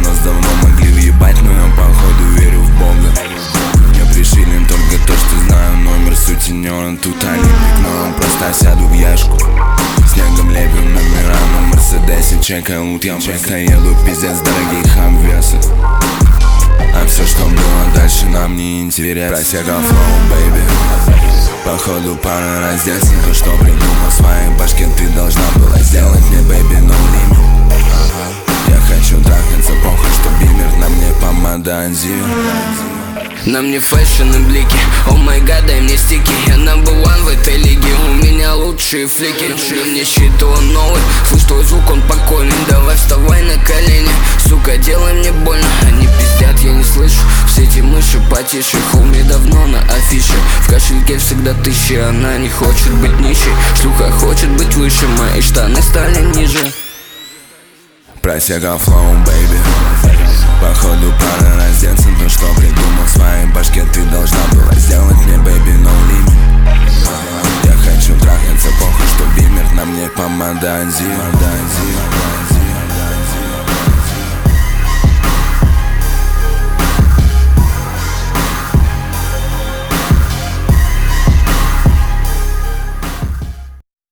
нас давно могли въебать, но я походу верю в Бога. Я пришилен только то, что знаю номер сутенера. Тут олимпик, но я просто сяду в яшку. Снегом лепим номера на Мерседесе. Чекай лут, я просто еду пиздец дорогих обвесов. А все, что было дальше, нам не интересно. Просекал флоу, бэйби. Походу пора раздеться. То, что придумал в своей башке, ты должна была сделать мне, бэйби, no limit. Я хочу трахаться, похуй, что бимер. На мне помада Анзио. На мне фэшн и блики, о май гад, дай мне стики. Я number one в этой лиге, у меня лучшие флики. На мне щит, он новый, слышь твой звук, он покойный. Давай вставай на колени, сука, делай мне больно. Они пиздят, я не слышу, все эти мыши потише. Хоуми давно на афише, в кошельке всегда 1000. Она не хочет быть нищей, шлюха хочет быть выше. Мои штаны стали ниже. Просекал флоу, бэйби. Походу пора раздеться. То, что придумал в своей башке, ты должна была сделать мне, бэйби, no limit. Я хочу трахаться, похуй, что бимер. На мне помада Анзио.